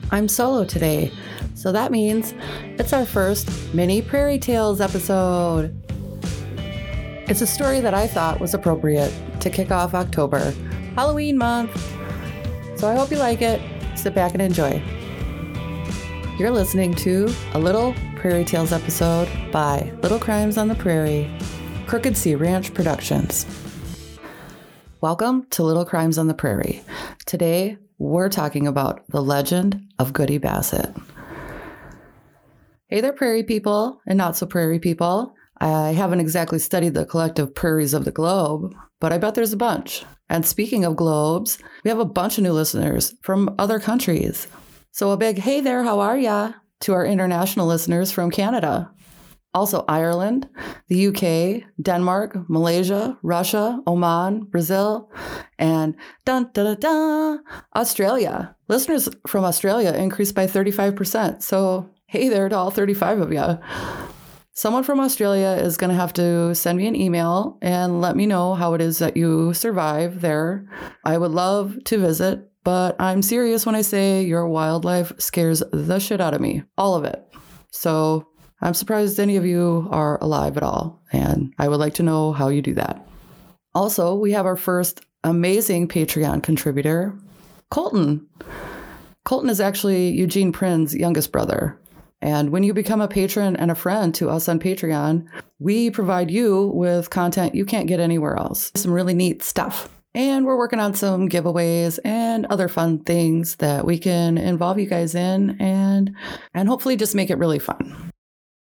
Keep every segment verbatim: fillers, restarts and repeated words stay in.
I'm solo today, so that means it's our first mini Prairie Tales episode. It's a story that I thought was appropriate to kick off October, Halloween month. So I hope you like it. Sit back and enjoy. You're listening to a Little Prairie Tales episode by Little Crimes on the Prairie, Crooked Sea Ranch Productions. Welcome to Little Crimes on the Prairie. Today, we're talking about the legend of Goody Bassett. Hey there, prairie people and not so prairie people. I haven't exactly studied the collective prairies of the globe, but I bet there's a bunch. And speaking of globes, we have a bunch of new listeners from other countries. So a big hey there, how are ya? To our international listeners from Canada. Also Ireland, the U K, Denmark, Malaysia, Russia, Oman, Brazil, and dun da da da, Australia. Listeners from Australia increased by thirty-five percent. So hey there to all thirty-five of you. Someone from Australia is going to have to send me an email and let me know how it is that you survive there. I would love to visit, but I'm serious when I say your wildlife scares the shit out of me. All of it. So I'm surprised any of you are alive at all, and I would like to know how you do that. Also, we have our first amazing Patreon contributor, Colton. Colton is actually Eugene Prin's youngest brother. And when you become a patron and a friend to us on Patreon, we provide you with content you can't get anywhere else. Some really neat stuff. And we're working on some giveaways and other fun things that we can involve you guys in and, and hopefully just make it really fun.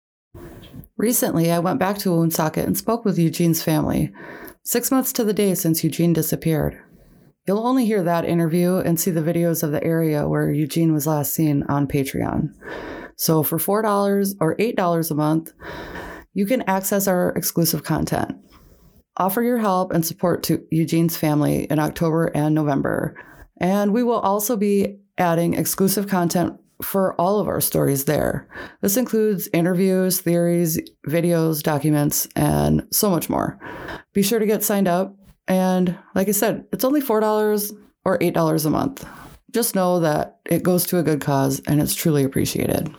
Recently, I went back to Woonsocket and spoke with Eugene's family, six months to the day since Eugene disappeared. You'll only hear that interview and see the videos of the area where Eugene was last seen on Patreon. So for four dollars or eight dollars a month, you can access our exclusive content. Offer your help and support to Eugene's family in October and November. And we will also be adding exclusive content for all of our stories there. This includes interviews, theories, videos, documents, and so much more. Be sure to get signed up. And like I said, it's only four dollars or eight dollars a month. Just know that it goes to a good cause and it's truly appreciated.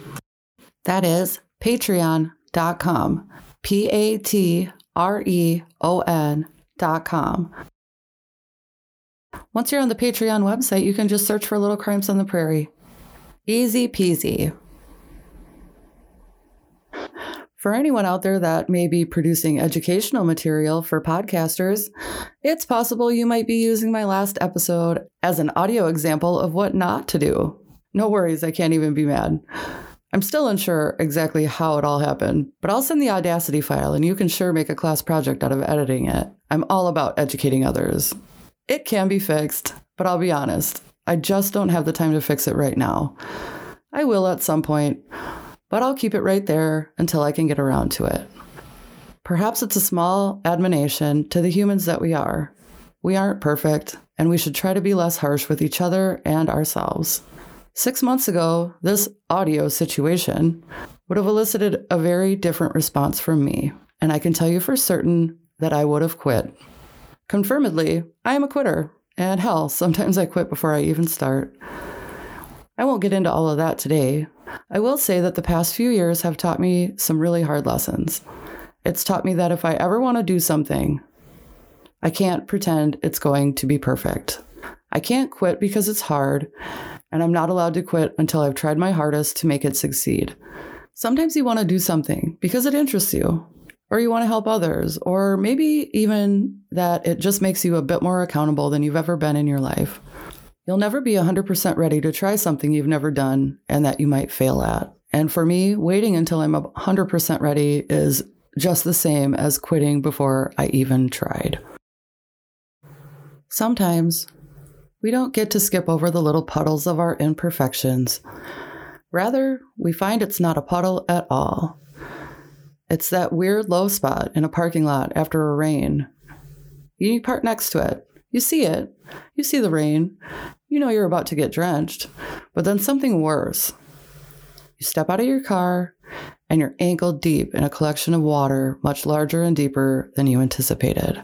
That is patreon dot com. P A T R E O N dot com. Once you're on the Patreon website, you can just search for Little Crimes on the Prairie. Easy peasy. For anyone out there that may be producing educational material for podcasters, it's possible you might be using my last episode as an audio example of what not to do. No worries, I can't even be mad. I'm still unsure exactly how it all happened, but I'll send the Audacity file and you can sure make a class project out of editing it. I'm all about educating others. It can be fixed, but I'll be honest, I just don't have the time to fix it right now. I will at some point, but I'll keep it right there until I can get around to it. Perhaps it's a small admonition to the humans that we are. We aren't perfect, and we should try to be less harsh with each other and ourselves. Six months ago, this audio situation would have elicited a very different response from me, and I can tell you for certain that I would have quit. Confirmedly, I am a quitter, and hell, sometimes I quit before I even start. I won't get into all of that today. I will say that the past few years have taught me some really hard lessons. It's taught me that if I ever want to do something, I can't pretend it's going to be perfect. I can't quit because it's hard, and I'm not allowed to quit until I've tried my hardest to make it succeed. Sometimes you want to do something because it interests you, or you want to help others, or maybe even that it just makes you a bit more accountable than you've ever been in your life. You'll never be one hundred percent ready to try something you've never done and that you might fail at. And for me, waiting until I'm one hundred percent ready is just the same as quitting before I even tried. Sometimes we don't get to skip over the little puddles of our imperfections. Rather, we find it's not a puddle at all. It's that weird low spot in a parking lot after a rain. You park next to it. You see it. You see the rain. You know you're about to get drenched. But then something worse. You step out of your car and you're ankle deep in a collection of water much larger and deeper than you anticipated.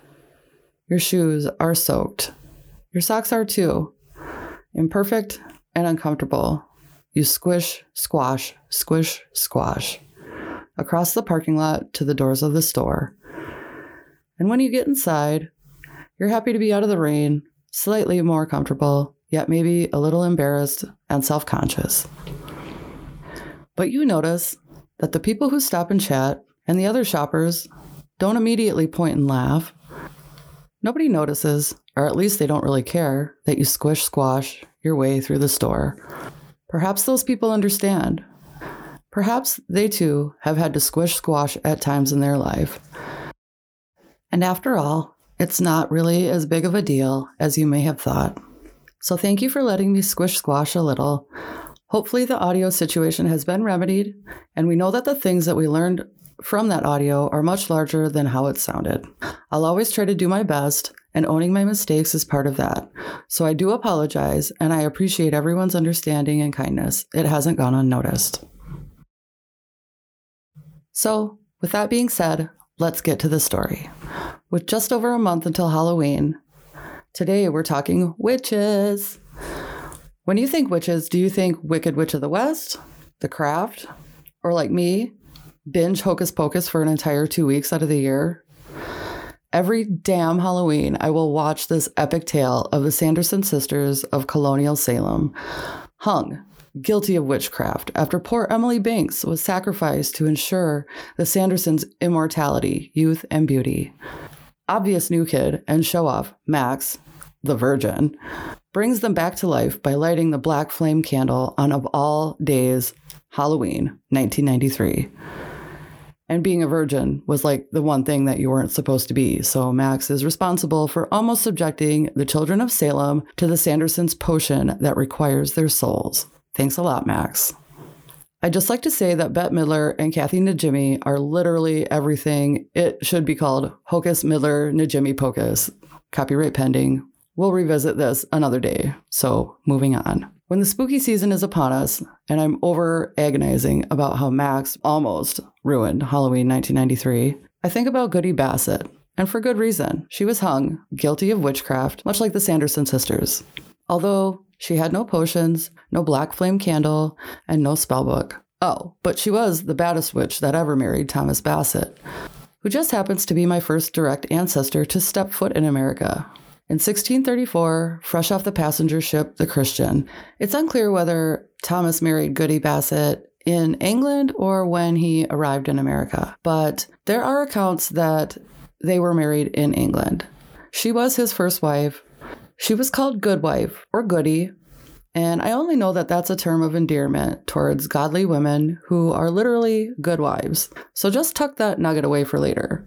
Your shoes are soaked. Your socks are too. Imperfect and uncomfortable, you squish, squash, squish, squash across the parking lot to the doors of the store. And when you get inside, you're happy to be out of the rain, slightly more comfortable, yet maybe a little embarrassed and self-conscious. But you notice that the people who stop and chat and the other shoppers don't immediately point and laugh. Nobody notices, or at least they don't really care, that you squish squash your way through the store. Perhaps those people understand. Perhaps they too have had to squish squash at times in their life. And after all, it's not really as big of a deal as you may have thought. So thank you for letting me squish squash a little. Hopefully the audio situation has been remedied, and we know that the things that we learned from that audio are much larger than how it sounded. I'll always try to do my best, and owning my mistakes is part of that. So I do apologize, and I appreciate everyone's understanding and kindness. It hasn't gone unnoticed. So, with that being said, let's get to the story. With just over a month until Halloween, today we're talking witches. When you think witches, do you think Wicked Witch of the West, The Craft, or like me, binge Hocus Pocus for an entire two weeks out of the year? Every damn Halloween, I will watch this epic tale of the Sanderson sisters of colonial Salem, hung, guilty of witchcraft, after poor Emily Banks was sacrificed to ensure the Sandersons' immortality, youth, and beauty. Obvious new kid and show-off, Max, the virgin, brings them back to life by lighting the black flame candle on, of all days, Halloween, nineteen ninety-three. And being a virgin was like the one thing that you weren't supposed to be. So Max is responsible for almost subjecting the children of Salem to the Sandersons' potion that requires their souls. Thanks a lot, Max. I'd just like to say that Bette Midler and Kathy Najimy are literally everything it should be called. Hocus Midler Najimy Pocus. Copyright pending. We'll revisit this another day. So moving on. When the spooky season is upon us, and I'm over agonizing about how Max almost ruined Halloween nineteen ninety-three, I think about Goody Bassett. And for good reason. She was hung, guilty of witchcraft, much like the Sanderson sisters. Although she had no potions, no black flame candle, and no spellbook. Oh, but she was the baddest witch that ever married Thomas Bassett, who just happens to be my first direct ancestor to step foot in America. In sixteen thirty-four, fresh off the passenger ship, the Christian, it's unclear whether Thomas married Goody Bassett in England or when he arrived in America, but there are accounts that they were married in England. She was his first wife. She was called Goodwife or Goody, and I only know that that's a term of endearment towards godly women who are literally good wives. So just tuck that nugget away for later.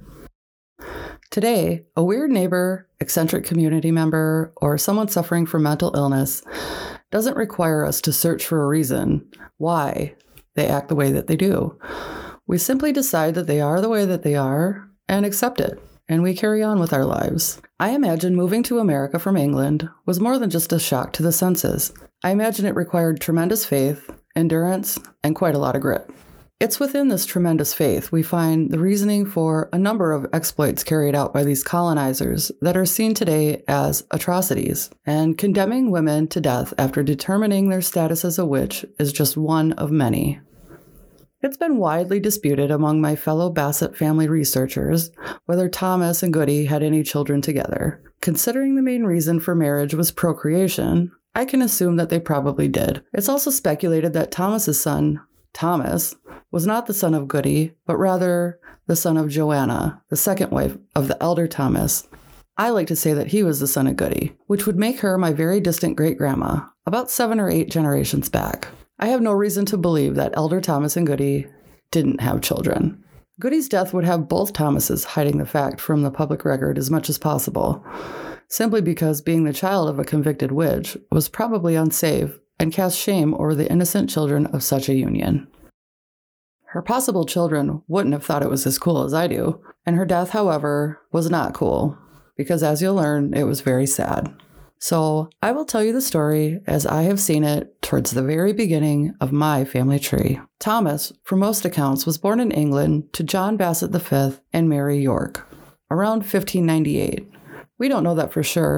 Today, a weird neighbor, eccentric community member, or someone suffering from mental illness doesn't require us to search for a reason why they act the way that they do. We simply decide that they are the way that they are and accept it, and we carry on with our lives. I imagine moving to America from England was more than just a shock to the senses. I imagine it required tremendous faith, endurance, and quite a lot of grit. It's within this tremendous faith we find the reasoning for a number of exploits carried out by these colonizers that are seen today as atrocities, and condemning women to death after determining their status as a witch is just one of many. It's been widely disputed among my fellow Bassett family researchers whether Thomas and Goody had any children together. Considering the main reason for marriage was procreation, I can assume that they probably did. It's also speculated that Thomas's son, Thomas, was not the son of Goody, but rather the son of Joanna, the second wife of the elder Thomas. I like to say that he was the son of Goody, which would make her my very distant great-grandma, about seven or eight generations back. I have no reason to believe that elder Thomas and Goody didn't have children. Goody's death would have both Thomases hiding the fact from the public record as much as possible, simply because being the child of a convicted witch was probably unsafe and cast shame over the innocent children of such a union. Her possible children wouldn't have thought it was as cool as I do, and her death, however, was not cool, because as you'll learn, it was very sad. So I will tell you the story as I have seen it towards the very beginning of my family tree. Thomas, for most accounts, was born in England to John Bassett the Fifth and Mary York, around fifteen ninety-eight. We don't know that for sure,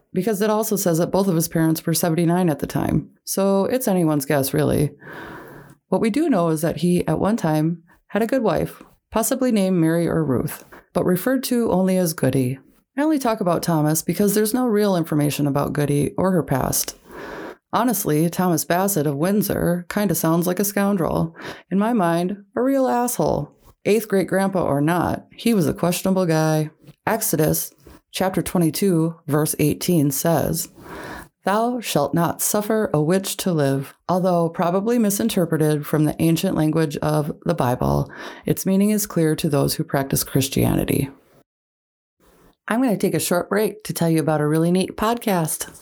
because it also says that both of his parents were seventy-nine at the time. So it's anyone's guess, really. What we do know is that he, at one time, had a good wife, possibly named Mary or Ruth, but referred to only as Goody. I only talk about Thomas because there's no real information about Goody or her past. Honestly, Thomas Bassett of Windsor kind of sounds like a scoundrel. In my mind, a real asshole. Eighth great-grandpa or not, he was a questionable guy. Exodus chapter twenty-two, verse eighteen says, "Thou shalt not suffer a witch to live." Although probably misinterpreted from the ancient language of the Bible, its meaning is clear to those who practice Christianity. I'm going to take a short break to tell you about a really neat podcast.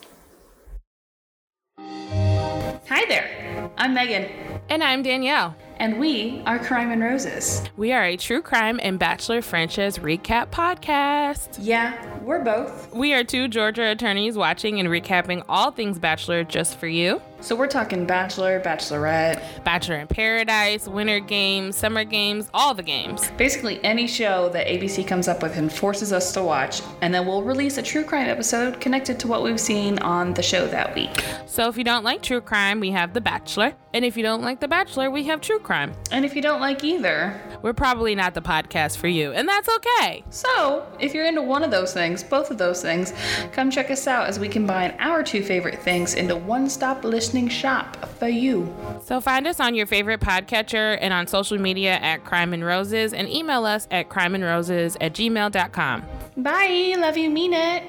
Hi there, I'm Megan. And I'm Danielle. And we are Crime and Roses. We are a true crime and Bachelor franchise recap podcast. Yeah, we're both. We are two Georgia attorneys watching and recapping all things Bachelor just for you. So we're talking Bachelor, Bachelorette, Bachelor in Paradise, Winter Games, Summer Games, all the games. Basically any show that A B C comes up with and forces us to watch, and then we'll release a true crime episode connected to what we've seen on the show that week. So if you don't like true crime, we have The Bachelor. And if you don't like The Bachelor, we have true crime. And if you don't like either, we're probably not the podcast for you, and that's okay. So if you're into one of those things, both of those things, come check us out as we combine our two favorite things into one-stop listening shop for you. So find us on your favorite podcatcher and on social media at Crime and Roses, and email us at crimeandroses at gmail dot com. Bye. Love you. Mean it.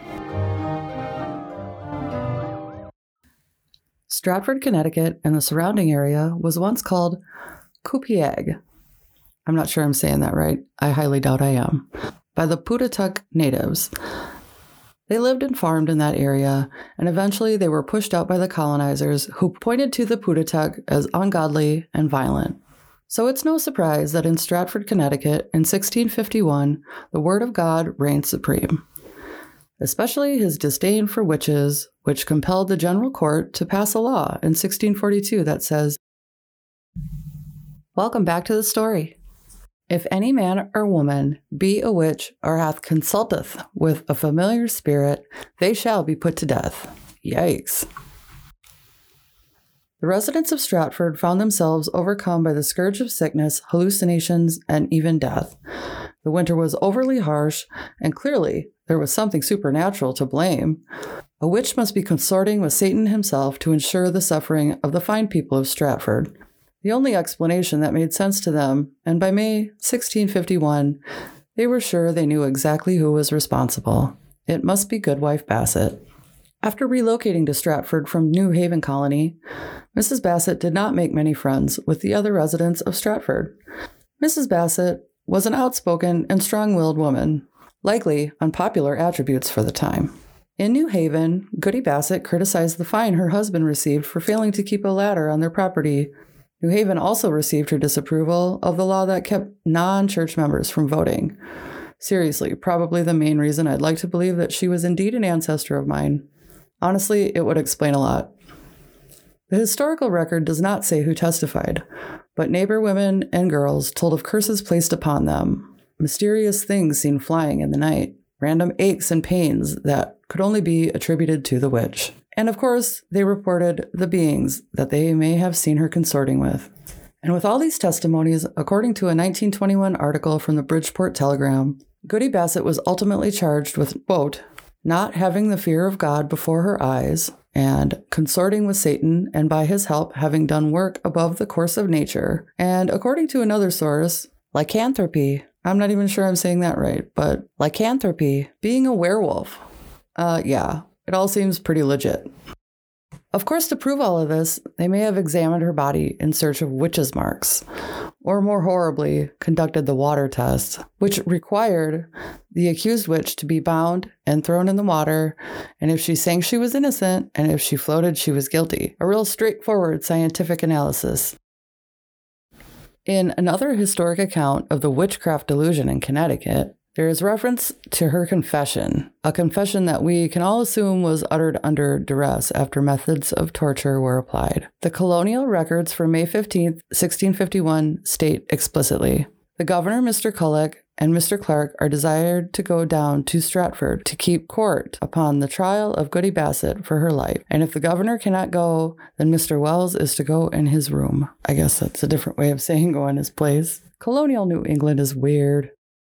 Stratford, Connecticut, and the surrounding area was once called Qupiag. I'm not sure I'm saying that right. I highly doubt I am. By the Putatuck natives. They lived and farmed in that area, and eventually they were pushed out by the colonizers, who pointed to the Putatuck as ungodly and violent. So it's no surprise that in Stratford, Connecticut, in sixteen fifty-one, the word of God reigned supreme. Especially his disdain for witches, which compelled the general court to pass a law in sixteen forty-two that says, "Welcome back to the story. If any man or woman be a witch or hath consulteth with a familiar spirit, they shall be put to death." Yikes. The residents of Stratford found themselves overcome by the scourge of sickness, hallucinations, and even death. The winter was overly harsh, and clearly there was something supernatural to blame. A witch must be consorting with Satan himself to ensure the suffering of the fine people of Stratford. The only explanation that made sense to them, and by May sixteen fifty-one, they were sure they knew exactly who was responsible. It must be Goodwife Bassett. After relocating to Stratford from New Haven Colony, Missus Bassett did not make many friends with the other residents of Stratford. Missus Bassett was an outspoken and strong-willed woman, likely unpopular attributes for the time. In New Haven, Goody Bassett criticized the fine her husband received for failing to keep a ladder on their property. New Haven also received her disapproval of the law that kept non-church members from voting. Seriously, probably the main reason I'd like to believe that she was indeed an ancestor of mine. Honestly, it would explain a lot. The historical record does not say who testified, but neighbor women and girls told of curses placed upon them, mysterious things seen flying in the night, random aches and pains that could only be attributed to the witch. And of course, they reported the beings that they may have seen her consorting with. And with all these testimonies, according to a nineteen twenty-one article from the Bridgeport Telegram, Goody Bassett was ultimately charged with, quote, not having the fear of God before her eyes, and consorting with Satan, and by his help having done work above the course of nature, and according to another source, lycanthropy. I'm not even sure I'm saying that right, but lycanthropy, being a werewolf. Uh, yeah, it all seems pretty legit. Of course, to prove all of this, they may have examined her body in search of witches' marks, or more horribly, conducted the water test, which required the accused witch to be bound and thrown in the water, and if she sank, she was innocent, and if she floated, she was guilty. A real straightforward scientific analysis. In another historic account of the witchcraft delusion in Connecticut, there is reference to her confession, a confession that we can all assume was uttered under duress after methods of torture were applied. The colonial records for May fifteenth, sixteen fifty-one state explicitly, the governor, Mister Culloch, and Mister Clark are desired to go down to Stratford to keep court upon the trial of Goody Bassett for her life. And if the governor cannot go, then Mister Wells is to go in his room. I guess that's a different way of saying go in his place. Colonial New England is weird.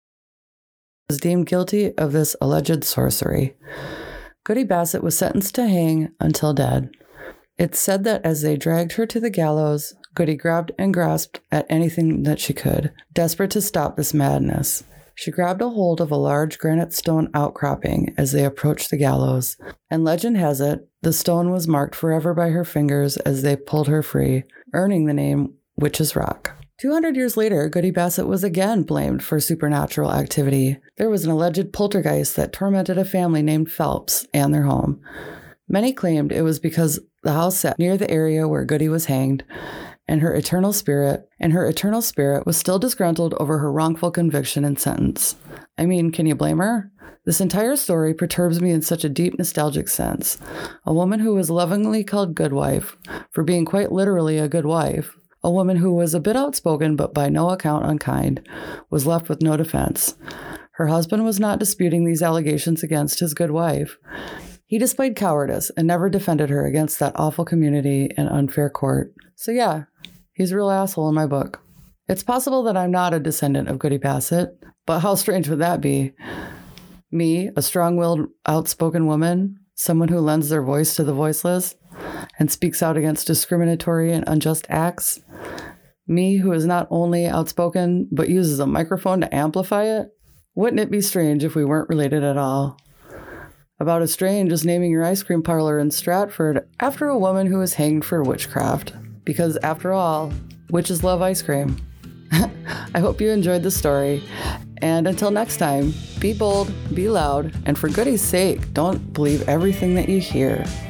Was deemed guilty of this alleged sorcery. Goody Bassett was sentenced to hang until dead. It's said that as they dragged her to the gallows, Goody grabbed and grasped at anything that she could, desperate to stop this madness. She grabbed a hold of a large granite stone outcropping as they approached the gallows, and legend has it, the stone was marked forever by her fingers as they pulled her free, earning the name Witch's Rock. Two hundred years later, Goody Bassett was again blamed for supernatural activity. There was an alleged poltergeist that tormented a family named Phelps and their home. Many claimed it was because the house sat near the area where Goody was hanged, and her eternal spirit, and her eternal spirit was still disgruntled over her wrongful conviction and sentence. I mean, can you blame her? This entire story perturbs me in such a deep nostalgic sense. A woman who was lovingly called Goodwife for being quite literally a good wife, a woman who was a bit outspoken but by no account unkind, was left with no defense. Her husband was not disputing these allegations against his good wife. He displayed cowardice and never defended her against that awful community and unfair court. So yeah, he's a real asshole in my book. It's possible that I'm not a descendant of Goody Bassett, but how strange would that be? Me, a strong-willed, outspoken woman, someone who lends their voice to the voiceless and speaks out against discriminatory and unjust acts. Me, who is not only outspoken, but uses a microphone to amplify it. Wouldn't it be strange if we weren't related at all? About as strange as naming your ice cream parlor in Stratford after a woman who was hanged for witchcraft. Because after all, witches love ice cream. I hope you enjoyed the story. And until next time, be bold, be loud, and for goodie's sake, don't believe everything that you hear.